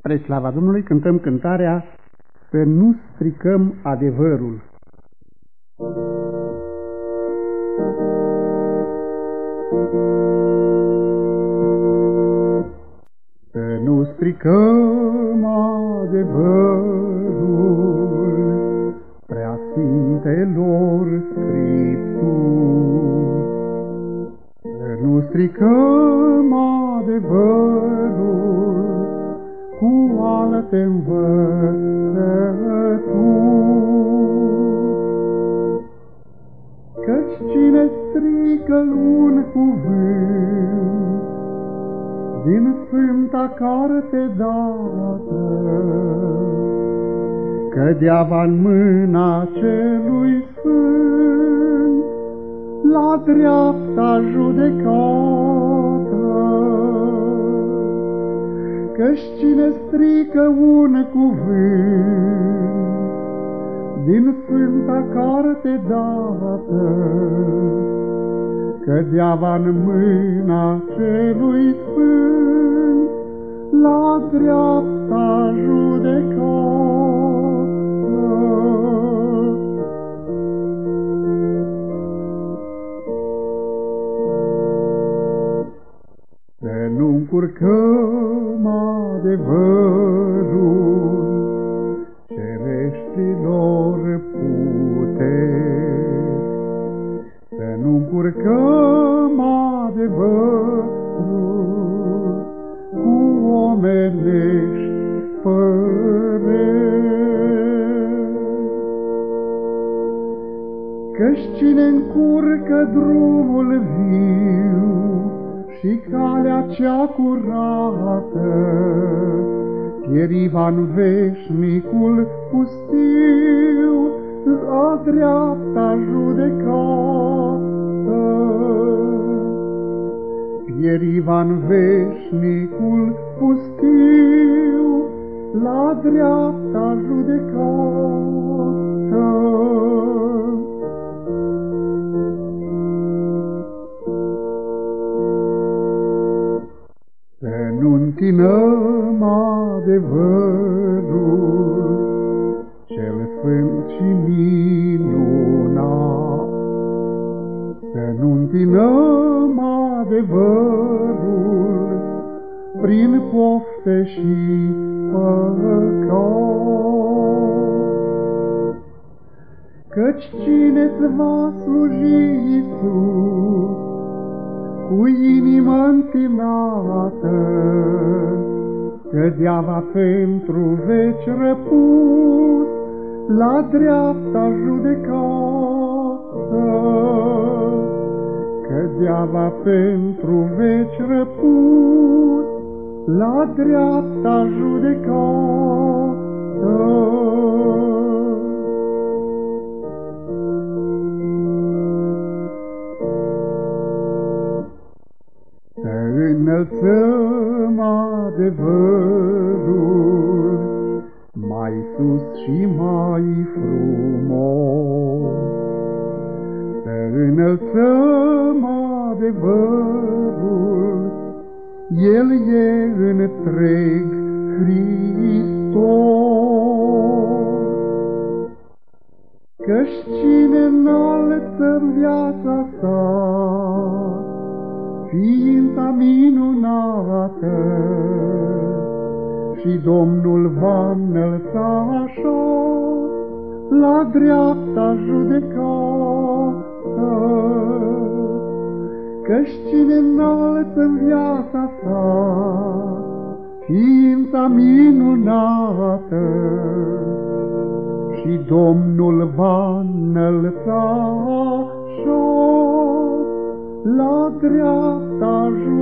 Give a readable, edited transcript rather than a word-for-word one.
Spre slava Domnului cântăm cântarea Să nu stricăm adevărul. Să nu stricăm adevărul preasfintelor Scripturi. Să nu stricăm adevărul cu alte învățături. Căci cine strică un cuvânt din Sfânta Carte dată, cădea va-n mâna celui Sfânt la dreapta judecată. Căci cine strică un cuvânt din Sfânta Carte dată, cădea va-n mâna celui Sfânt la dreapta judecată. Să nu încurcăm adevărul cereștilor puteri, să nu încurcăm adevărul cu omenești păreri. Căci cine încurcă drumul viu și calea cea curată, pieri va-n veșnicul pustiu la dreapta judecată. Pieri va-n veșnicul pustiu la dreapta judecată. Să nu întinăm adevărul cel sfânt și minunat, să nu întinăm adevărul prin pofte și păcat. Căci cine-ți va sluji, Iisus, cu inimă întinată, cădea va pentru veci răpus la dreapta judecată. Cădea va pentru veci răpus la dreapta judecată. Să înălțăm adevărul mai sus și mai frumos. Să înălțăm adevărul, El e întreg Hristos. Căci cine înalță-n viața sa ființa minunată, și Domnul va înălța așa la dreapta judecată. Căci cine înalță-n viața sa ființa minunată, și Domnul va înălța așa la dreapta judecată.